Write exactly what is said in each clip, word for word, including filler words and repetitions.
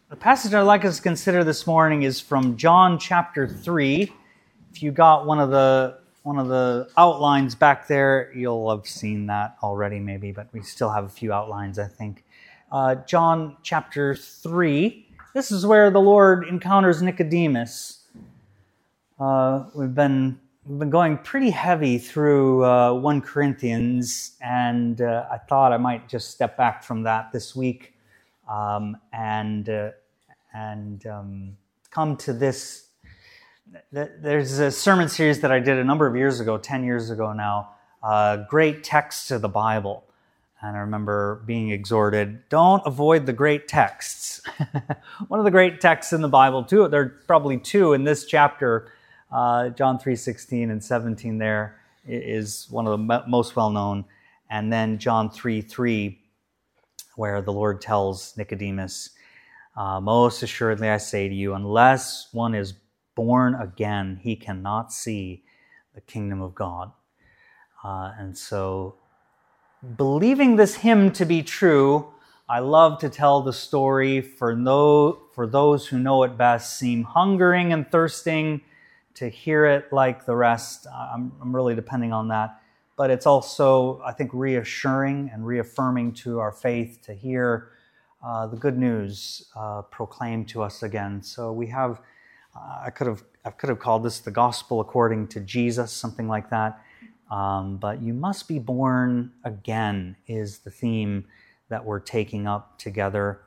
The passage I'd like us to consider this morning is from John chapter three. If you got one of the one of the outlines back there, you'll have seen that already maybe, but we still have a few outlines, I think. Uh, John chapter three. This is where the Lord encounters Nicodemus. Uh, we've been we've been going pretty heavy through uh, First Corinthians, and uh, I thought I might just step back from that this week. Um, and uh, and um, come to this. Th- there's a sermon series that I did a number of years ago, ten years ago now, uh, great texts of the Bible. And I remember being exhorted, don't avoid the great texts. One of the great texts in the Bible, too, there are probably two in this chapter, uh, John three sixteen and seventeen there is one of the most well-known. And then John three three, where the Lord tells Nicodemus, uh, most assuredly I say to you, unless one is born again, he cannot see the kingdom of God. Uh, and so, believing this hymn to be true, I love to tell the story for, no, for those who know it best, seem hungering and thirsting to hear it like the rest. I'm, I'm really depending on that. But it's also, I think, reassuring and reaffirming to our faith to hear uh, the good news uh, proclaimed to us again. So we have, uh, I could have, I could have called this the gospel according to Jesus, something like that. Um, but you must be born again is the theme that we're taking up together.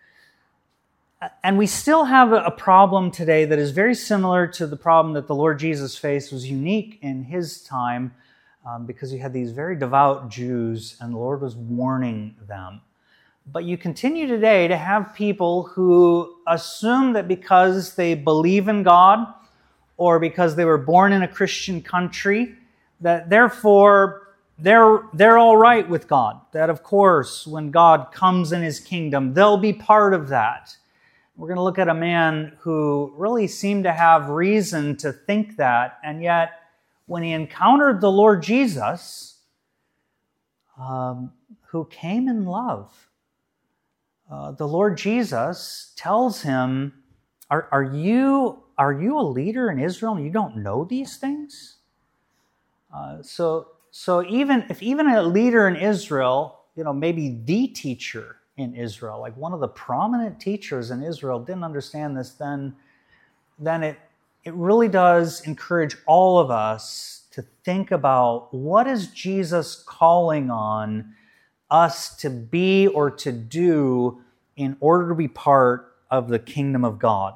And we still have a problem today that is very similar to the problem that the Lord Jesus faced, was unique in his time. Um, because you had these very devout Jews, and the Lord was warning them. But you continue today to have people who assume that because they believe in God, or because they were born in a Christian country, that therefore they're, they're all right with God. That of course, when God comes in his kingdom, they'll be part of that. We're going to look at a man who really seemed to have reason to think that, and yet when he encountered the Lord Jesus, um, who came in love, uh, the Lord Jesus tells him, are, are you are you a leader in Israel and you don't know these things? Uh, so, so even if even a leader in Israel, you know, maybe the teacher in Israel, like one of the prominent teachers in Israel, didn't understand this, then, then it It really does encourage all of us to think about what is Jesus calling on us to be or to do in order to be part of the kingdom of God.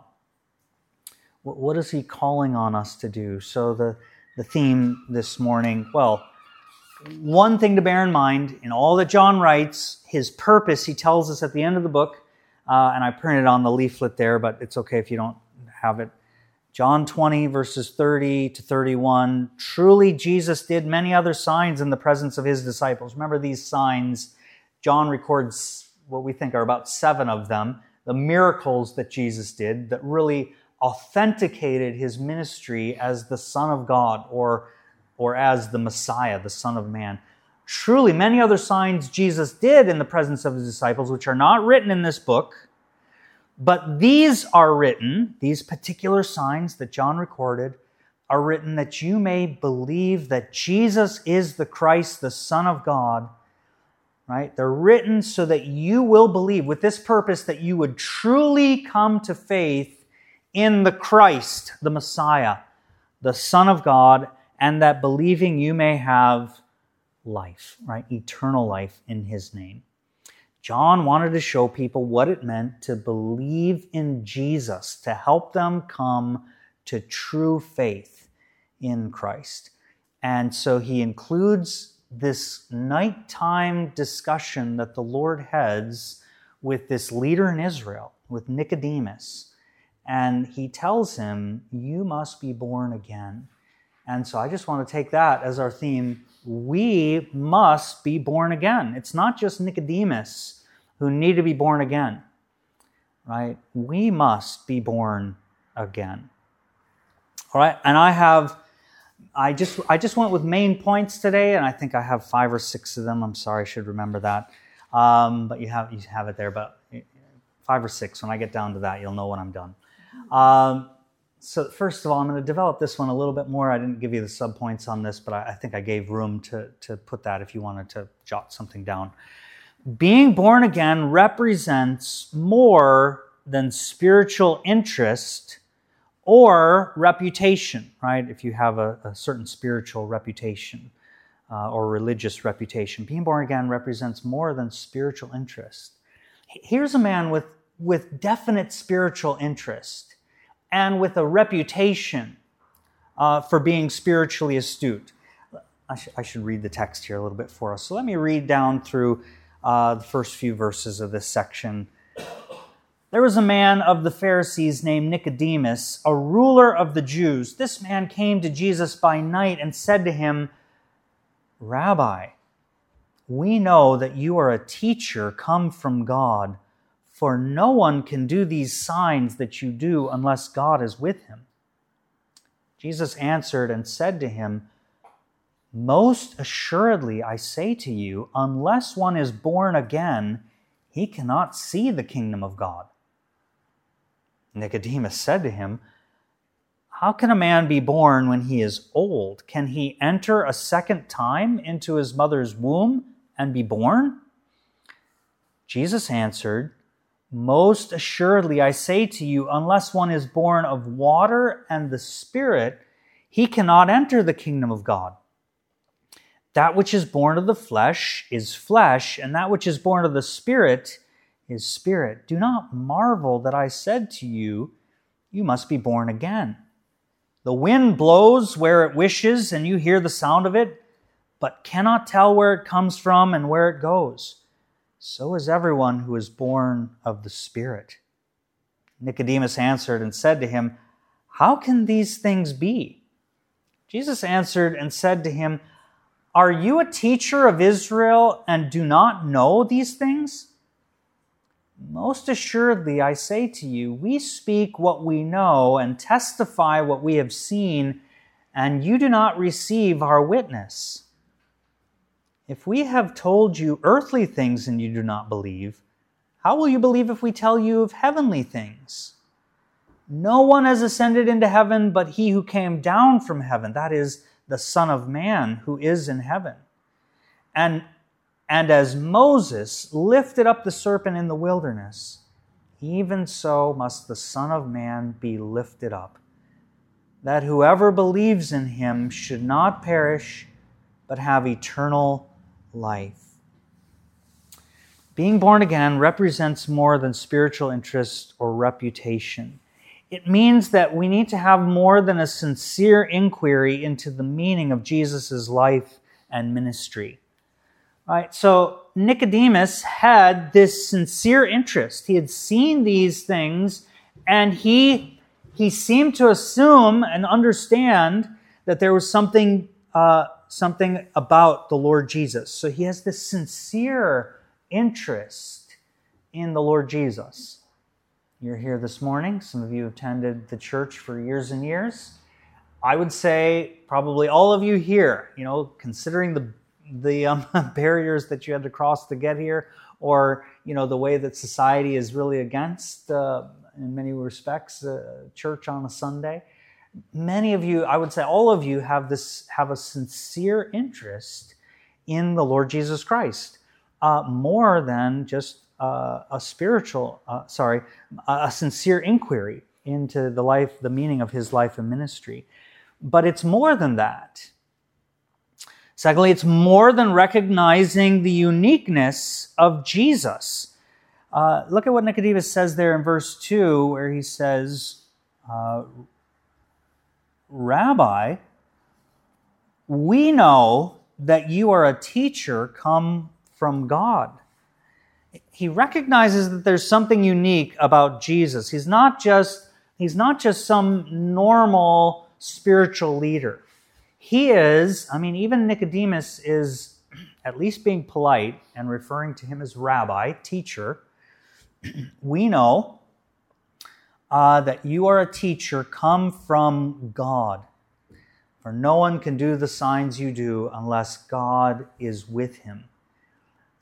What is he calling on us to do? So the, the theme this morning, well, one thing to bear in mind, in all that John writes, his purpose, he tells us at the end of the book, uh, and I printed on the leaflet there, but it's okay if you don't have it. John twenty, verses thirty to thirty-one, truly Jesus did many other signs in the presence of his disciples. Remember these signs, John records what we think are about seven of them, the miracles that Jesus did that really authenticated his ministry as the Son of God or, or as the Messiah, the Son of Man. Truly many other signs Jesus did in the presence of his disciples, which are not written in this book, but these are written, these particular signs that John recorded, are written that you may believe that Jesus is the Christ, the Son of God, right? They're written so that you will believe, with this purpose that you would truly come to faith in the Christ, the Messiah, the Son of God, and that believing you may have life, right? Eternal life in his name. John wanted to show people what it meant to believe in Jesus, to help them come to true faith in Christ. And so he includes this nighttime discussion that the Lord heads with this leader in Israel, with Nicodemus. And he tells him, you must be born again. And so I just want to take that as our theme. We must be born again. It's not just Nicodemus who need to be born again, right? We must be born again. All right, and I have, I just I just went with main points today, and I think I have five or six of them. I'm sorry, I should remember that. Um, but you have you have it there. But five or six. When I get down to that, you'll know when I'm done. Um, so first of all, I'm going to develop this one a little bit more. I didn't give you the subpoints on this, but I, I think I gave room to, to put that if you wanted to jot something down. Being born again represents more than spiritual interest or reputation, right? If you have a, a certain spiritual reputation uh, or religious reputation, being born again represents more than spiritual interest. Here's a man with, with definite spiritual interest and with a reputation uh, for being spiritually astute. I, sh- I should read the text here a little bit for us. So let me read down through uh, the first few verses of this section. There was a man of the Pharisees named Nicodemus, a ruler of the Jews. This man came to Jesus by night and said to him, Rabbi, we know that you are a teacher come from God, for no one can do these signs that you do unless God is with him. Jesus answered and said to him, Most assuredly I say to you, unless one is born again, he cannot see the kingdom of God. Nicodemus said to him, How can a man be born when he is old? Can he enter a second time into his mother's womb and be born? Jesus answered, Most assuredly I say to you, unless one is born of water and the Spirit, he cannot enter the kingdom of God. That which is born of the flesh is flesh, and that which is born of the Spirit is spirit. Do not marvel that I said to you, you must be born again. The wind blows where it wishes, and you hear the sound of it, but cannot tell where it comes from and where it goes. So is everyone who is born of the Spirit. Nicodemus answered and said to him, How can these things be? Jesus answered and said to him, Are you a teacher of Israel and do not know these things? Most assuredly, I say to you, we speak what we know and testify what we have seen, and you do not receive our witness. If we have told you earthly things and you do not believe, how will you believe if we tell you of heavenly things? No one has ascended into heaven but he who came down from heaven, that is, the Son of Man who is in heaven. And And as Moses lifted up the serpent in the wilderness, even so must the Son of Man be lifted up, that whoever believes in him should not perish, but have eternal life. Being born again represents more than spiritual interest or reputation. It means that we need to have more than a sincere inquiry into the meaning of Jesus' life and ministry. All right, so Nicodemus had this sincere interest. He had seen these things, and he, he seemed to assume and understand that there was something, uh, something about the Lord Jesus. So he has this sincere interest in the Lord Jesus. You're here this morning. Some of you have attended the church for years and years. I would say probably all of you here, you know, considering the the um, barriers that you had to cross to get here, or, you know, the way that society is really against, uh, in many respects, uh, church on a Sunday. Many of you, I would say all of you, have this have a sincere interest in the Lord Jesus Christ, uh, more than just uh, a spiritual, uh, sorry, a sincere inquiry into the life, the meaning of his life and ministry. But it's more than that. Secondly, it's more than recognizing the uniqueness of Jesus. Uh, look at what Nicodemus says there in verse two, where he says, uh, Rabbi, we know that you are a teacher come from God. He recognizes that there's something unique about Jesus. He's not just, he's not just some normal spiritual leader. He is, I mean, even Nicodemus is at least being polite and referring to him as rabbi, teacher. We know uh, that you are a teacher come from God. For no one can do the signs you do unless God is with him.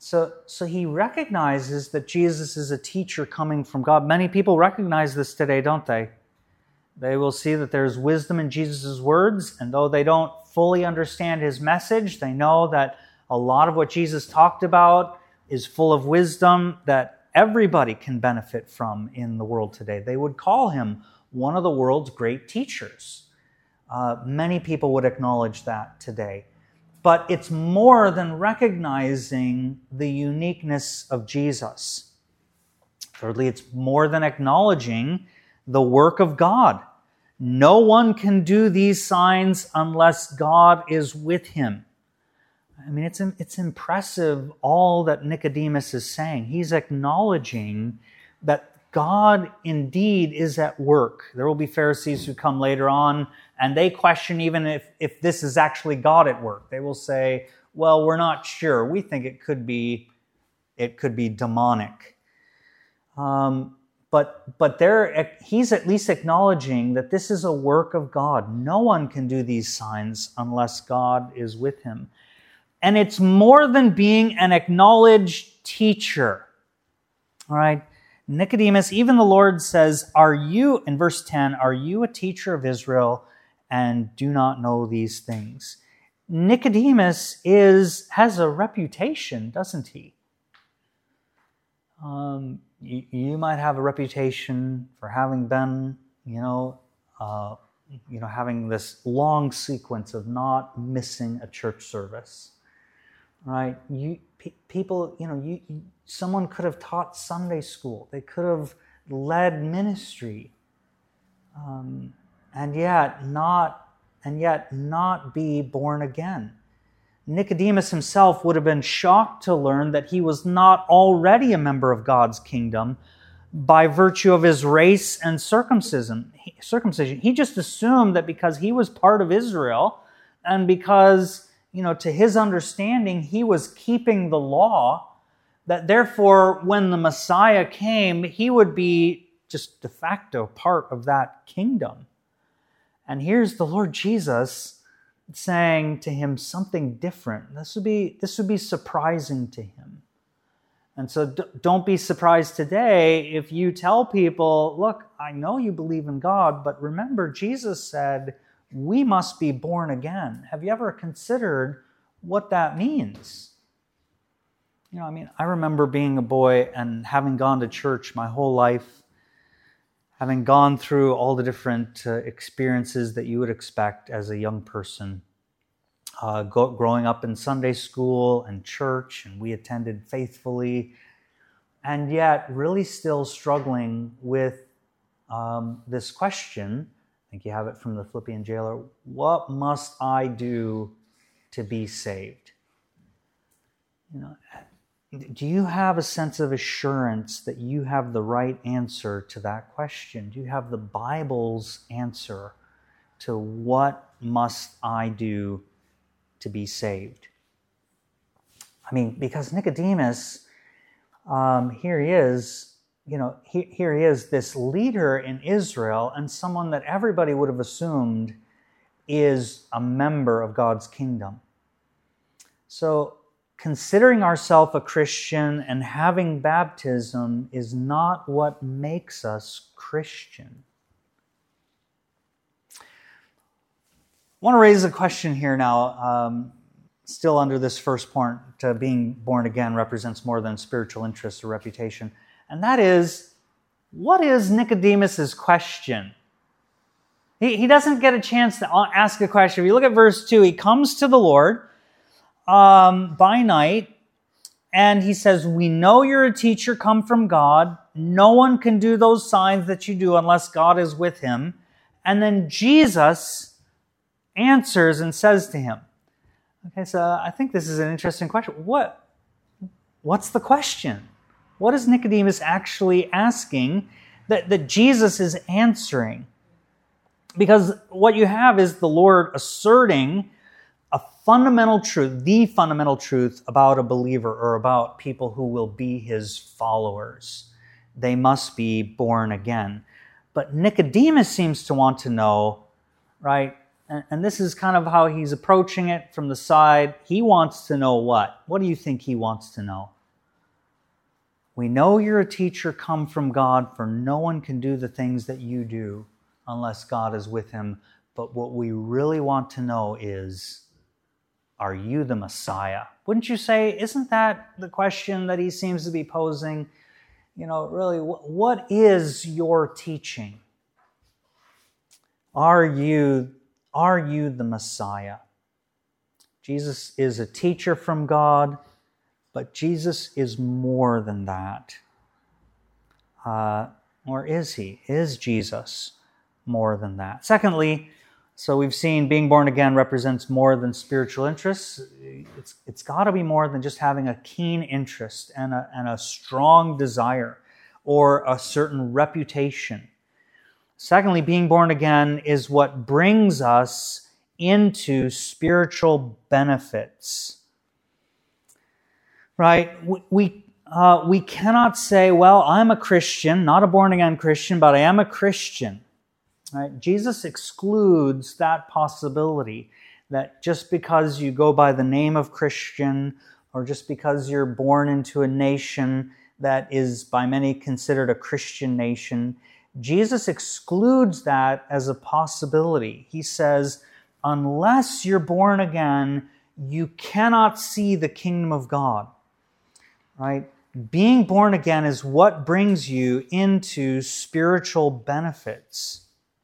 So, so he recognizes that Jesus is a teacher coming from God. Many people recognize this today, don't they? They will see that there's wisdom in Jesus' words, and though they don't fully understand his message, they know that a lot of what Jesus talked about is full of wisdom that everybody can benefit from in the world today. They would call him one of the world's great teachers. Uh, many people would acknowledge that today. But it's more than recognizing the uniqueness of Jesus. Thirdly, it's more than acknowledging the work of God. No one can do these signs unless God is with him. I mean, it's, it's impressive all that Nicodemus is saying. He's acknowledging that God indeed is at work. There will be Pharisees who come later on, and they question even if, if this is actually God at work. They will say, well, we're not sure. We think it could be, it could be demonic. Um, but but there, he's at least acknowledging that this is a work of God. No one can do these signs unless God is with him. And it's more than being an acknowledged teacher. All right? Nicodemus, even the Lord says, are you, in verse ten, are you a teacher of Israel and do not know these things? Nicodemus is has a reputation, doesn't he? Um, you, you might have a reputation for having been, you know, uh, you know, having this long sequence of not missing a church service, right? You pe- people, you know, you, you someone could have taught Sunday school. They could have led ministry, um, and yet not, and yet not be born again. Nicodemus himself would have been shocked to learn that he was not already a member of God's kingdom by virtue of his race and circumcision. Circumcision. He just assumed that because he was part of Israel, and because, you know, to his understanding, he was keeping the law, that therefore, when the Messiah came, he would be just de facto part of that kingdom. And here's the Lord Jesus saying to him something different. This would be, this would be surprising to him. And so d- don't be surprised today if you tell people, look, I know you believe in God, but remember, Jesus said, we must be born again. Have you ever considered what that means? You know, I mean, I remember being a boy and having gone to church my whole life, having gone through all the different uh, experiences that you would expect as a young person, uh, go, growing up in Sunday school and church, and we attended faithfully, and yet really still struggling with um, this question. I think you have it from the Philippian jailer. What must I do to be saved? You know, do you have a sense of assurance that you have the right answer to that question? Do you have the Bible's answer to what must I do to be saved? I mean, because Nicodemus, um, here he is, you know, he, here he is, this leader in Israel, and someone that everybody would have assumed is a member of God's kingdom. So, considering ourselves a Christian and having baptism is not what makes us Christian. I want to raise a question here now, um, still under this first point, uh, being born again represents more than spiritual interest or reputation. And that is, what is Nicodemus's question? He, he doesn't get a chance to ask a question. If you look at verse two, he comes to the Lord Um, by night, and he says, we know you're a teacher come from God. No one can do those signs that you do unless God is with him. And then Jesus answers and says to him, okay, so I think this is an interesting question. What, what's the question? What is Nicodemus actually asking that, that Jesus is answering? Because what you have is the Lord asserting a fundamental truth, the fundamental truth about a believer or about people who will be his followers. They must be born again. But Nicodemus seems to want to know, right? And, and this is kind of how he's approaching it from the side. He wants to know what? What do you think he wants to know? We know you're a teacher come from God, for no one can do the things that you do unless God is with him. But what we really want to know is, are you the Messiah? Wouldn't you say, isn't that the question that he seems to be posing? You know, really, what is your teaching? Are you, are you the Messiah? Jesus is a teacher from God, but Jesus is more than that. Uh, or is he? Is Jesus more than that? Secondly, so we've seen being born again represents more than spiritual interests. It's, it's got to be more than just having a keen interest and a, and a strong desire or a certain reputation. Secondly, being born again is what brings us into spiritual benefits. Right? We, we, uh, we cannot say, well, I'm a Christian, not a born-again Christian, but I am a Christian. Right? Jesus excludes that possibility that just because you go by the name of Christian or just because you're born into a nation that is by many considered a Christian nation, Jesus excludes that as a possibility. He says, unless you're born again, you cannot see the kingdom of God. Right? Being born again is what brings you into spiritual benefits.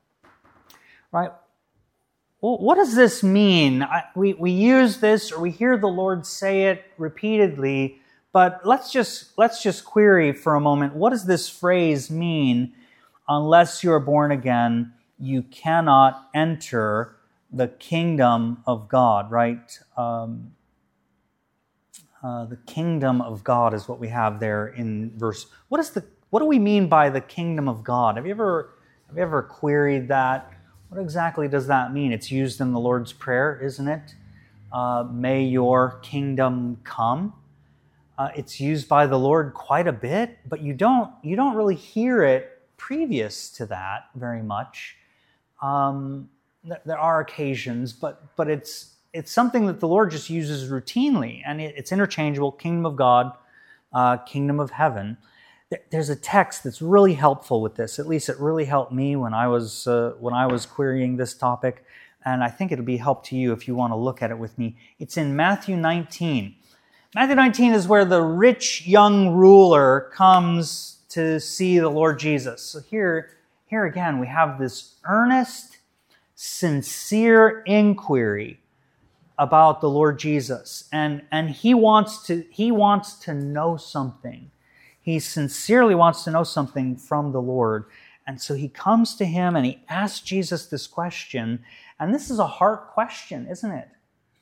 Right? Well, what does this mean? I, we, we use this, or we hear the Lord say it repeatedly, but let's just, let's just query for a moment, what does this phrase mean? Unless you are born again, you cannot enter the kingdom of God, right? Um, uh, the kingdom of God is what we have there in verse. What is the? What do we mean by the kingdom of God? Have you ever, have you ever queried that? What exactly does that mean? It's used in the Lord's Prayer, isn't it? Uh, May your kingdom come. Uh, it's used by the Lord quite a bit, but you don't you don't really hear it previous to that very much. Um, th- there are occasions, but but it's it's something that the Lord just uses routinely, and it, it's interchangeable. Kingdom of God, uh, kingdom of heaven. There's a text that's really helpful with this. At least it really helped me when I was uh, when I was querying this topic, and I think it'll be help to you if you want to look at it with me. It's in Matthew nineteen. Matthew nineteen is where the rich young ruler comes to see the Lord Jesus. So here, here again, we have this earnest, sincere inquiry about the Lord Jesus, and and he wants to he wants to know something. He sincerely wants to know something from the Lord. And so he comes to him and he asks Jesus this question. And this is a heart question, isn't it?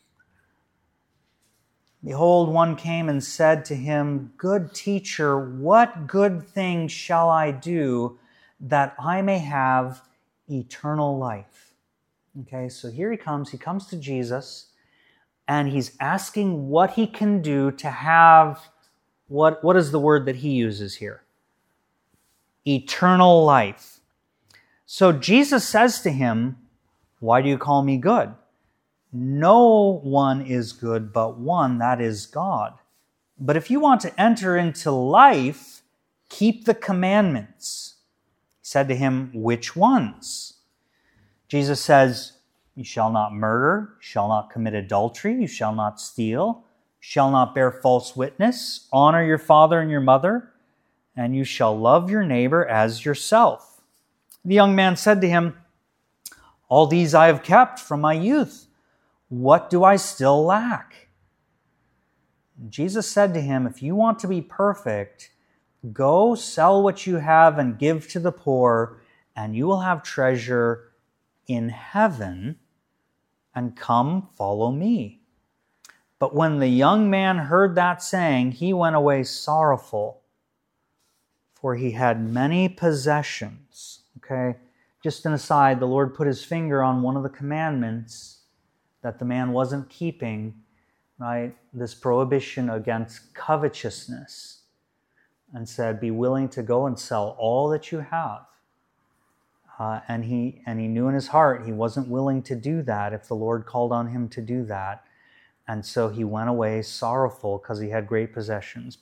Behold, one came and said to him, Good teacher, what good thing shall I do that I may have eternal life? Okay, so here he comes. He comes to Jesus and he's asking what he can do to have What, what is the word that he uses here? Eternal life. So Jesus says to him, why do you call me good? No one is good but one, that is God. But if you want to enter into life, keep the commandments. He said to him, which ones? Jesus says, you shall not murder, you shall not commit adultery, you shall not steal, shall not bear false witness, honor your father and your mother, and you shall love your neighbor as yourself. The young man said to him, all these I have kept from my youth. What do I still lack? Jesus said to him, if you want to be perfect, go sell what you have and give to the poor, and you will have treasure in heaven, and come follow me. But when the young man heard that saying, he went away sorrowful, for he had many possessions. Okay, just an aside, the Lord put his finger on one of the commandments that the man wasn't keeping, right? This prohibition against covetousness, and said, be willing to go and sell all that you have. Uh, and he and he knew in his heart he wasn't willing to do that if the Lord called on him to do that. And so he went away sorrowful because he had great possessions. But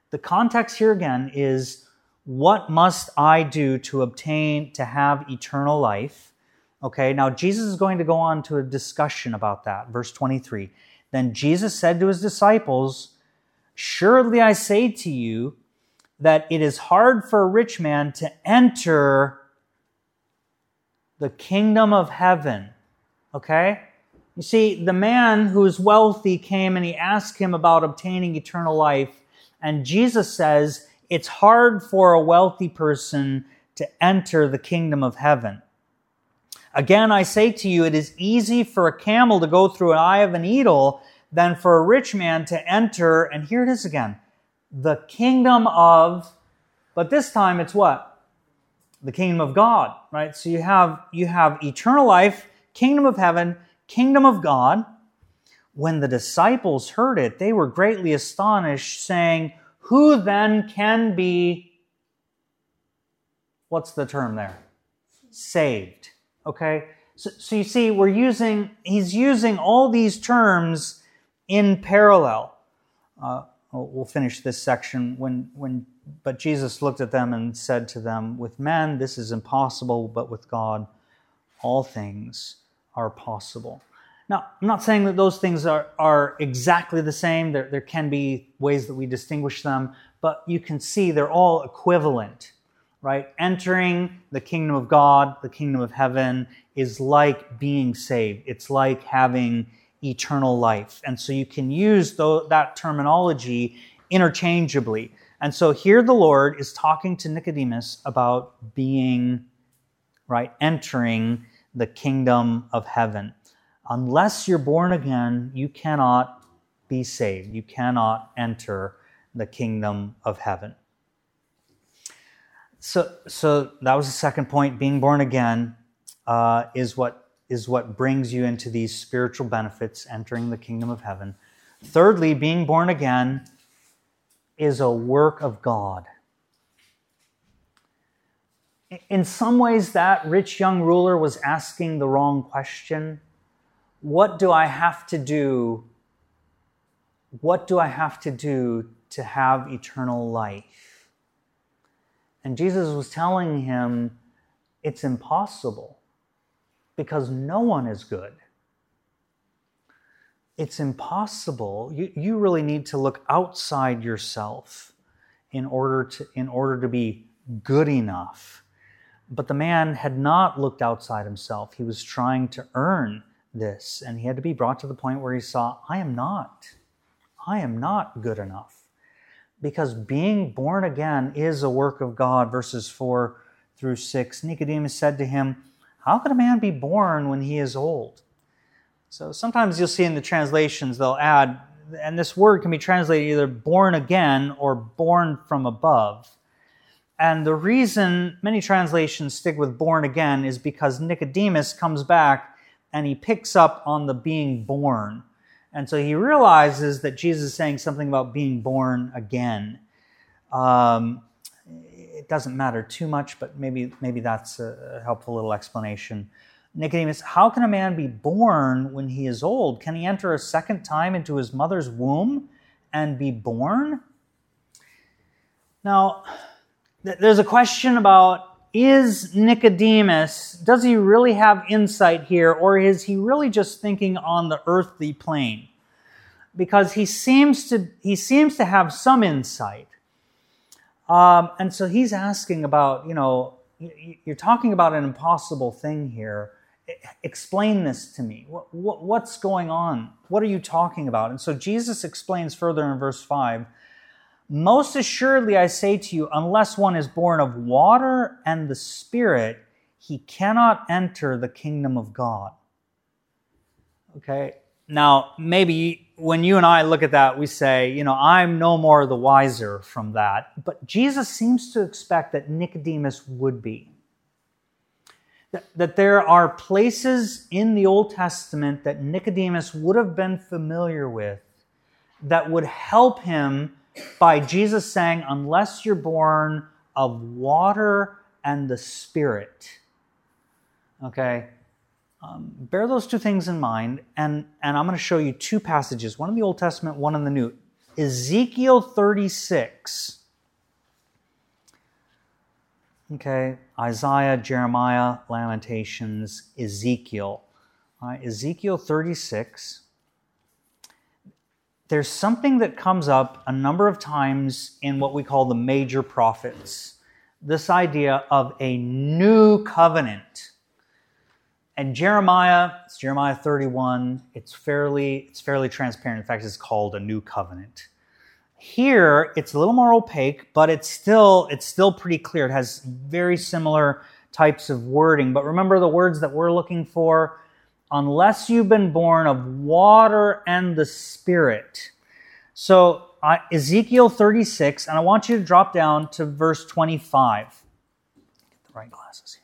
The context here again is, what must I do to obtain, to have eternal life? Okay, now Jesus is going to go on to a discussion about that. Verse twenty-three. Then Jesus said to his disciples, surely I say to you that it is hard for a rich man to enter the kingdom of heaven. Okay? You see, the man who is wealthy came and he asked him about obtaining eternal life. And Jesus says it's hard for a wealthy person to enter the kingdom of heaven. Again, I say to you, it is easy for a camel to go through an eye of a needle than for a rich man to enter, and here it is again, the kingdom of, but this time it's what? The kingdom of God, right? So you have, you have eternal life, kingdom of heaven, kingdom of God. When the disciples heard it, they were greatly astonished, saying, who then can be, what's the term there? Saved. Okay? So, so you see, we're using, he's using all these terms in parallel. Uh, we'll finish this section when, when, but Jesus looked at them and said to them, with men this is impossible, but with God all things are possible. Now, I'm not saying that those things are, are exactly the same. There, there can be ways that we distinguish them, but you can see they're all equivalent, right? Entering the kingdom of God, the kingdom of heaven, is like being saved. It's like having eternal life. And so you can use th- that terminology interchangeably. And so here the Lord is talking to Nicodemus about being, right, entering the kingdom of heaven. Unless you're born again, you cannot be saved. You cannot enter the kingdom of heaven. So, so that was the second point. Being born again uh, is what is what brings you into these spiritual benefits, entering the kingdom of heaven. Thirdly, being born again is a work of God. In some ways, that rich young ruler was asking the wrong question. What do I have to do? What do I have to do to have eternal life? And Jesus was telling him it's impossible because no one is good. It's impossible. You, you really need to look outside yourself in order to, in order to be good enough. But the man had not looked outside himself. He was trying to earn this, and he had to be brought to the point where he saw, I am not. I am not good enough. Because being born again is a work of God. Verses four through six. Nicodemus said to him, how can a man be born when he is old? So sometimes you'll see in the translations they'll add, and this word can be translated either born again or born from above. And the reason many translations stick with born again is because Nicodemus comes back and he picks up on the being born. And so he realizes that Jesus is saying something about being born again. Um, it doesn't matter too much, but maybe, maybe that's a helpful little explanation. Nicodemus, how can a man be born when he is old? Can he enter a second time into his mother's womb and be born? Now, th- there's a question about, is Nicodemus, does he really have insight here, or is he really just thinking on the earthly plane? Because he seems to he seems to have some insight. Um, and so he's asking about, you know, you're talking about an impossible thing here. Explain this to me. What, what, what's going on? What are you talking about? And so Jesus explains further in verse five, most assuredly I say to you, unless one is born of water and the Spirit, he cannot enter the kingdom of God. Okay? Now, maybe when you and I look at that, we say, you know, I'm no more the wiser from that. But Jesus seems to expect that Nicodemus would be. That, that there are places in the Old Testament that Nicodemus would have been familiar with that would help him by Jesus saying, unless you're born of water and the Spirit. Okay? Um, bear those two things in mind, and, and I'm going to show you two passages, one in the Old Testament, one in the New. Ezekiel thirty-six. Okay, Isaiah, Jeremiah, Lamentations, Ezekiel. All right, Ezekiel thirty-six. There's something that comes up a number of times in what we call the major prophets. This idea of a new covenant. And Jeremiah, it's Jeremiah thirty-one, it's fairly, it's fairly transparent. In fact, it's called a new covenant. Here, it's a little more opaque, but it's still, it's still pretty clear. It has very similar types of wording. But remember the words that we're looking for? Unless you've been born of water and the Spirit. So uh, Ezekiel thirty-six, and I want you to drop down to verse twenty-five. Get the right glasses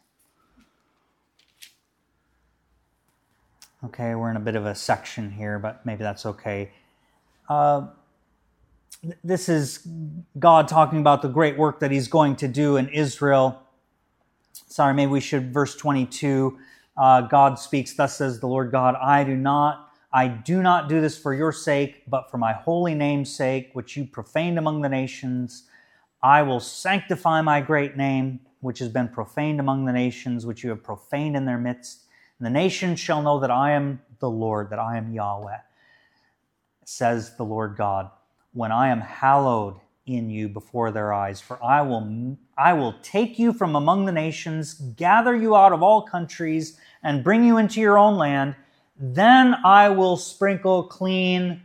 here. Okay, we're in a bit of a section here, but maybe that's okay. Uh, this is God talking about the great work that He's going to do in Israel. Sorry, maybe we should, verse twenty-two. Uh, God speaks, thus says the Lord God, I do not, I do not do this for your sake, but for my holy name's sake, which you profaned among the nations. I will sanctify my great name, which has been profaned among the nations, which you have profaned in their midst. And the nations shall know that I am the Lord, that I am Yahweh, says the Lord God, when I am hallowed in you before their eyes. For I will, I will take you from among the nations, gather you out of all countries, and bring you into your own land. Then I will sprinkle clean.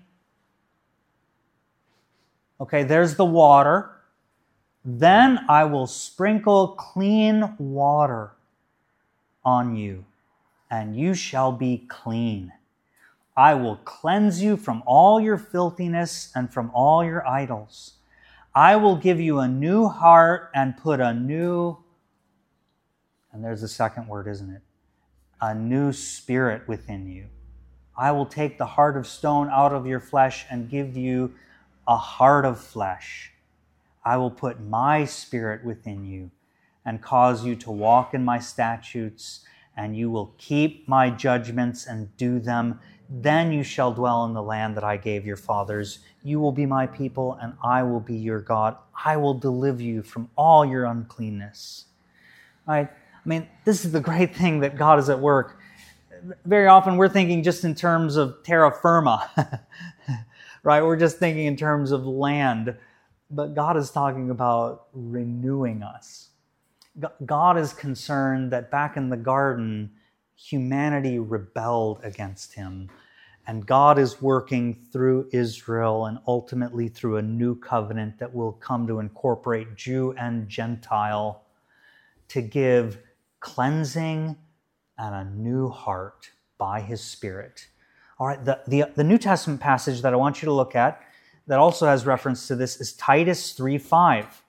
Okay, there's the water. Then I will sprinkle clean water on you, and you shall be clean. I will cleanse you from all your filthiness and from all your idols. I will give you a new heart and put a new, and there's the second word, isn't it? A new spirit within you. I will take the heart of stone out of your flesh and give you a heart of flesh. I will put my spirit within you and cause you to walk in my statutes, and you will keep my judgments and do them. Then you shall dwell in the land that I gave your fathers. You will be my people, and I will be your God. I will deliver you from all your uncleanness. Right? I mean, this is the great thing that God is at work. Very often we're thinking just in terms of terra firma, right? We're just thinking in terms of land. But God is talking about renewing us. God is concerned that back in the garden, humanity rebelled against Him. And God is working through Israel and ultimately through a new covenant that will come to incorporate Jew and Gentile to give cleansing and a new heart by His Spirit. All right, the, the, the New Testament passage that I want you to look at that also has reference to this is Titus three five.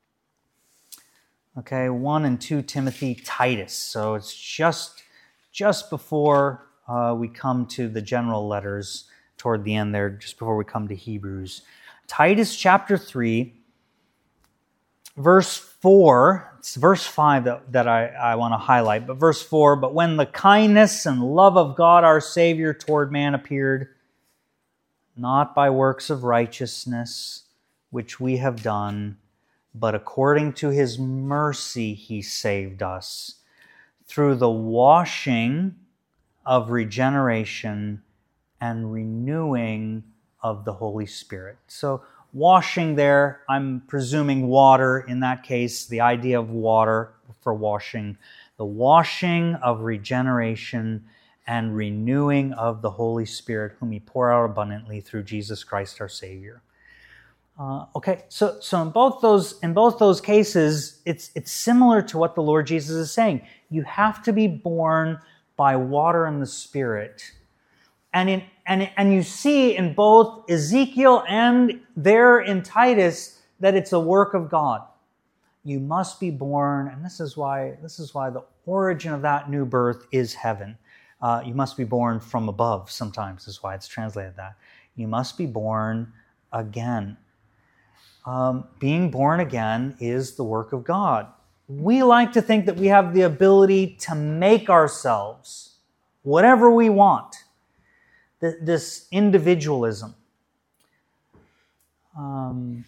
Okay, one and two Timothy, Titus. So it's just, just before uh, we come to the general letters toward the end there, just before we come to Hebrews. Titus chapter three, verse four, it's verse five that, that I, I want to highlight, but verse four, but when the kindness and love of God our Savior toward man appeared, not by works of righteousness, which we have done, but according to His mercy He saved us, through the washing of regeneration and renewing of the Holy Spirit. So washing there, I'm presuming water in that case, the idea of water for washing, the washing of regeneration and renewing of the Holy Spirit, whom He poured out abundantly through Jesus Christ our Savior. Uh, okay, so so in both those in both those cases, it's it's similar to what the Lord Jesus is saying. You have to be born by water and the Spirit, and in and and you see in both Ezekiel and there in Titus that it's a work of God. You must be born, and this is why this is why the origin of that new birth is heaven. Uh, you must be born from above. Sometimes is why it's translated that. You must be born again. Um, being born again is the work of God. We like to think that we have the ability to make ourselves whatever we want. Th- this individualism. Um,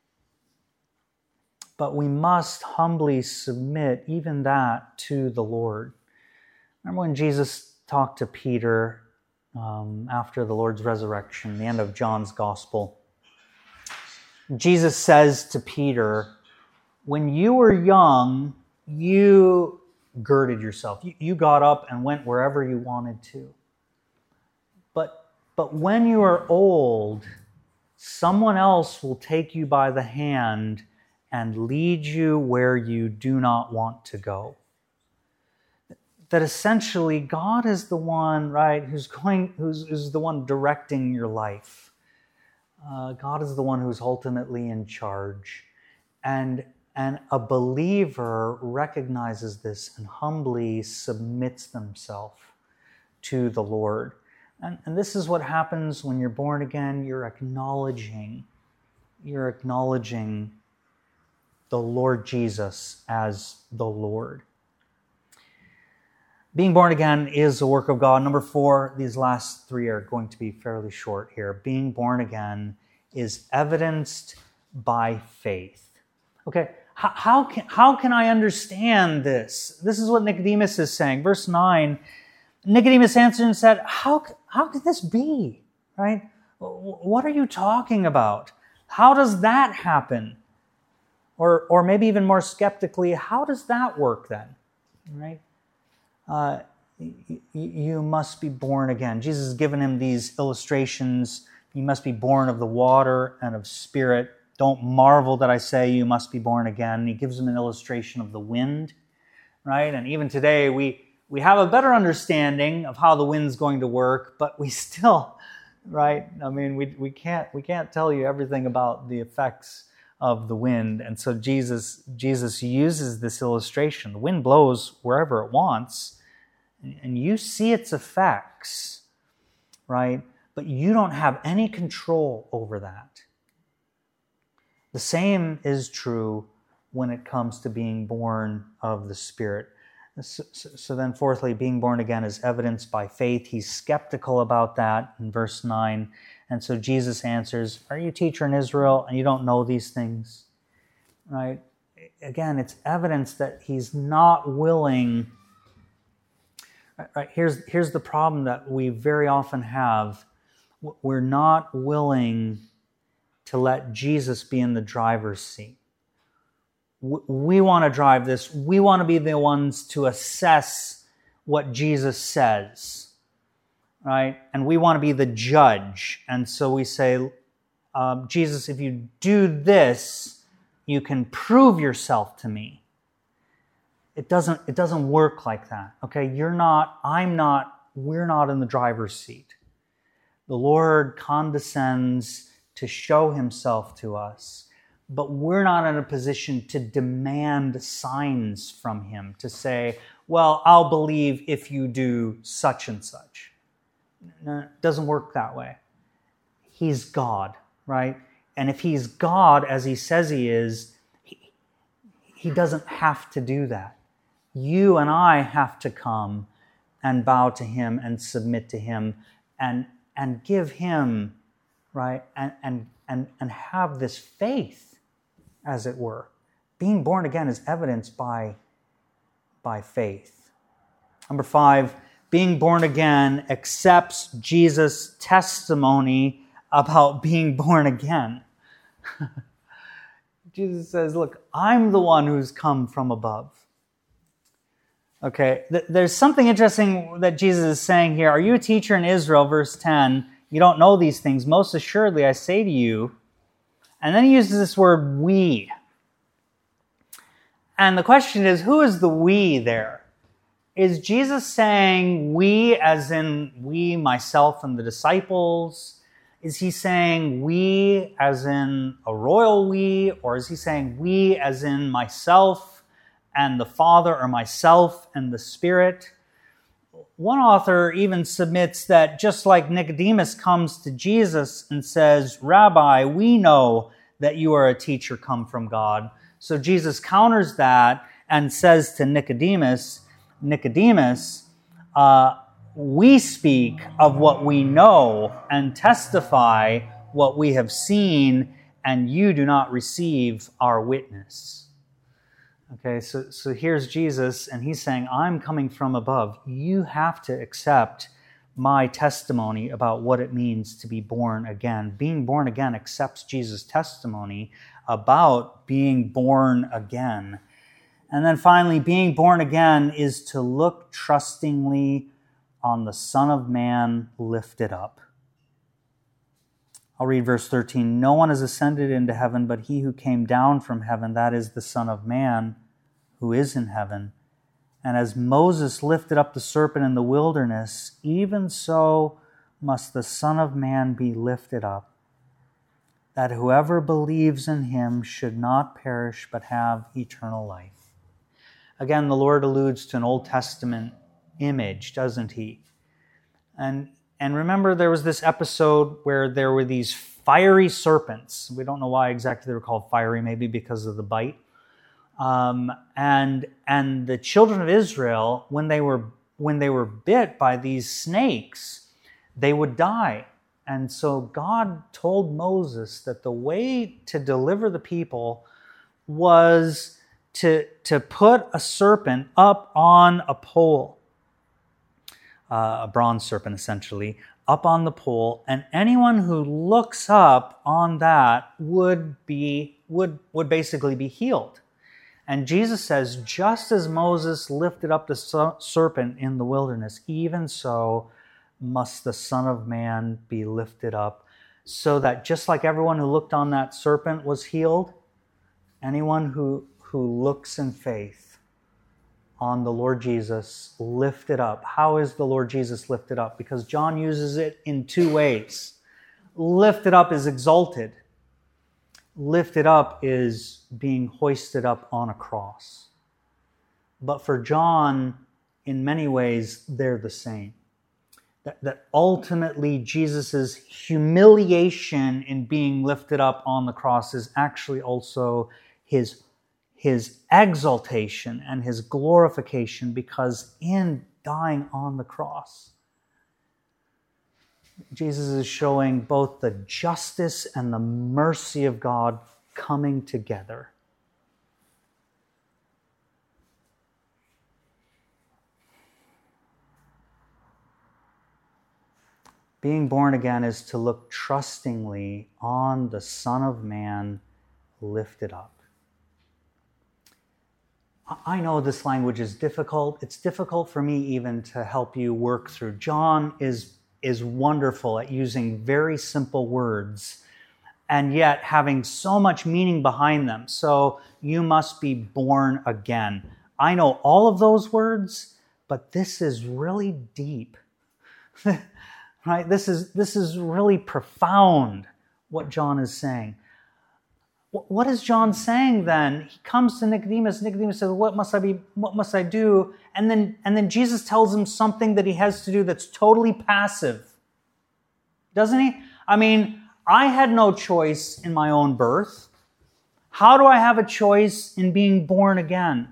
but we must humbly submit even that to the Lord. Remember when Jesus talked to Peter um, after the Lord's resurrection, the end of John's Gospel? Jesus says to Peter, when you were young, you girded yourself. You, you got up and went wherever you wanted to. But, but when you are old, someone else will take you by the hand and lead you where you do not want to go. That essentially God is the one, right, who's going, who's, who's the one directing your life. Uh, God is the one who's ultimately in charge. And, and a believer recognizes this and humbly submits themselves to the Lord. And, and this is what happens when you're born again. You're acknowledging, you're acknowledging the Lord Jesus as the Lord. Being born again is a work of God. Number four, these last three are going to be fairly short here. Being born again is evidenced by faith. Okay, how, how can, how can I understand this? This is what Nicodemus is saying. Verse nine, Nicodemus answered and said, how, how could this be? Right? What are you talking about? How does that happen? Or, or maybe even more skeptically, how does that work then? Right? Uh, y- you must be born again. Jesus has given him these illustrations. You must be born of the water and of spirit. Don't marvel that I say you must be born again. He gives him an illustration of the wind, right? And even today, we, we have a better understanding of how the wind's going to work, but we still, right? I mean, we, we can't, we can't tell you everything about the effects of the wind. And so Jesus, Jesus uses this illustration. The wind blows wherever it wants, and you see its effects, right? But you don't have any control over that. The same is true when it comes to being born of the Spirit. So, so then fourthly, being born again is evidenced by faith. He's skeptical about that in verse nine. And so Jesus answers, are you a teacher in Israel and you don't know these things? Right? Again, it's evidence that he's not willing. Right? Here's, here's the problem that we very often have. We're not willing to let Jesus be in the driver's seat. We want to drive this. We want to be the ones to assess what Jesus says. Right? And we want to be the judge. And so we say, um, Jesus, if you do this, you can prove yourself to me. It doesn't, it doesn't work like that. Okay? You're not, I'm not, we're not in the driver's seat. The Lord condescends to show himself to us, but we're not in a position to demand signs from him, to say, well, I'll believe if you do such and such. No, it doesn't work that way. He's God, right? And if he's God, as he says he is, he, he doesn't have to do that. You and I have to come and bow to him and submit to him and, and give him, right? And, and, and, and have this faith, as it were. Being born again is evidenced by, by faith. Number five, being born again accepts Jesus' testimony about being born again. Jesus says, look, I'm the one who's come from above. Okay, th- there's something interesting that Jesus is saying here. Are you a teacher in Israel? Verse ten, you don't know these things. Most assuredly, I say to you. And then he uses this word, we. And the question is, who is the we there? Is Jesus saying we as in we, myself, and the disciples? Is he saying we as in a royal we? Or is he saying we as in myself and the Father, or myself and the Spirit? One author even submits that just like Nicodemus comes to Jesus and says, Rabbi, we know that you are a teacher come from God. So Jesus counters that and says to Nicodemus, Nicodemus, uh, we speak of what we know and testify what we have seen, and you do not receive our witness. Okay, so, so here's Jesus, and he's saying, I'm coming from above. You have to accept my testimony about what it means to be born again. Being born again accepts Jesus' testimony about being born again. And then finally, being born again is to look trustingly on the Son of Man lifted up. I'll read verse thirteen. No one has ascended into heaven but he who came down from heaven, that is the Son of Man who is in heaven. And as Moses lifted up the serpent in the wilderness, even so must the Son of Man be lifted up, that whoever believes in him should not perish but have eternal life. Again, the Lord alludes to an Old Testament image, doesn't he? And, and remember, there was this episode where there were these fiery serpents. We don't know why exactly they were called fiery, maybe because of the bite. Um, and and the children of Israel, when they were when they were bit by these snakes, they would die. And so God told Moses that the way to deliver the people was to, to put a serpent up on a pole, uh, a bronze serpent essentially, up on the pole, and anyone who looks up on that would be would would basically be healed. And Jesus says, just as Moses lifted up the serpent in the wilderness, even so must the Son of Man be lifted up, so that just like everyone who looked on that serpent was healed, anyone who, who looks in faith on the Lord Jesus lifted up. How is the Lord Jesus lifted up? Because John uses it in two ways. Lifted up is exalted. Lifted up is being hoisted up on a cross. But for John, in many ways, they're the same. That, that ultimately Jesus' humiliation in being lifted up on the cross is actually also his, his exaltation and his glorification, because in dying on the cross, Jesus is showing both the justice and the mercy of God coming together. Being born again is to look trustingly on the Son of Man lifted up. I know this language is difficult. It's difficult for me even to help you work through. John is is wonderful at using very simple words and yet having so much meaning behind them. So you must be born again. I know all of those words, but this is really deep. Right? This is, this is really profound, what John is saying. What is John saying then? He comes to Nicodemus. Nicodemus says, what must I be, what must I do? And then, and then Jesus tells him something that he has to do that's totally passive. Doesn't he? I mean, I had no choice in my own birth. How do I have a choice in being born again?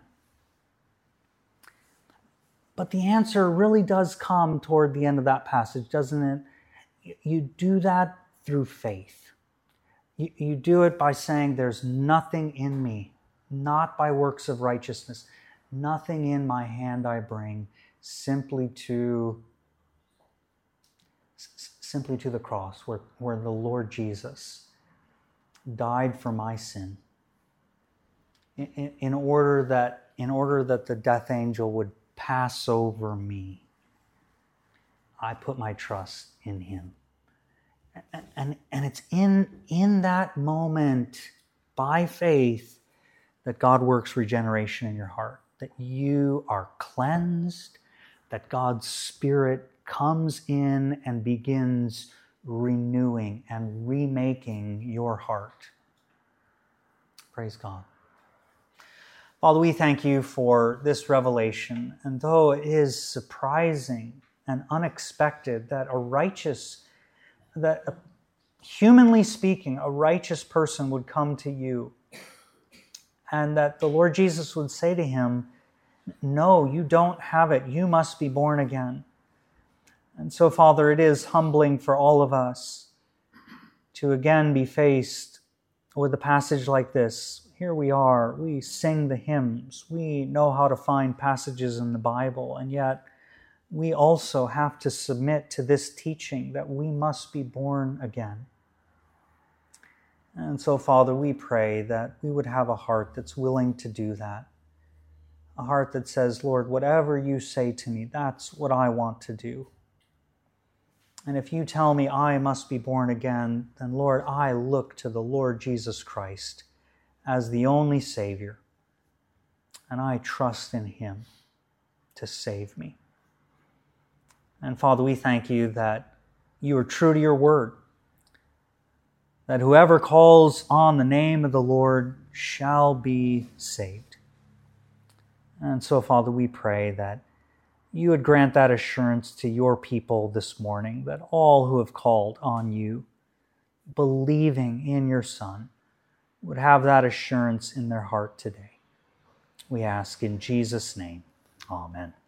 But the answer really does come toward the end of that passage, doesn't it? You do that through faith. You, you do it by saying, there's nothing in me, not by works of righteousness, nothing in my hand I bring, simply to, simply to the cross, where, where the Lord Jesus died for my sin, in, in, in order that, in order that the death angel would pass over me. I put my trust in him. And, and, and it's in, in that moment, by faith, that God works regeneration in your heart, that you are cleansed, that God's Spirit comes in and begins renewing and remaking your heart. Praise God. Father, we thank you for this revelation, and though it is surprising and unexpected that a righteous that, humanly speaking, a righteous person would come to you, and that the Lord Jesus would say to him, no, you don't have it. You must be born again. And so, Father, it is humbling for all of us to again be faced with a passage like this, here we are, we sing the hymns, we know how to find passages in the Bible, and yet we also have to submit to this teaching that we must be born again. And so, Father, we pray that we would have a heart that's willing to do that. A heart that says, Lord, whatever you say to me, that's what I want to do. And if you tell me I must be born again, then Lord, I look to the Lord Jesus Christ as the only Savior, and I trust in Him to save me. And Father, we thank you that you are true to your word, that whoever calls on the name of the Lord shall be saved. And so, Father, we pray that you would grant that assurance to your people this morning, that all who have called on you, believing in your Son, would have that assurance in their heart today. We ask in Jesus' name. Amen.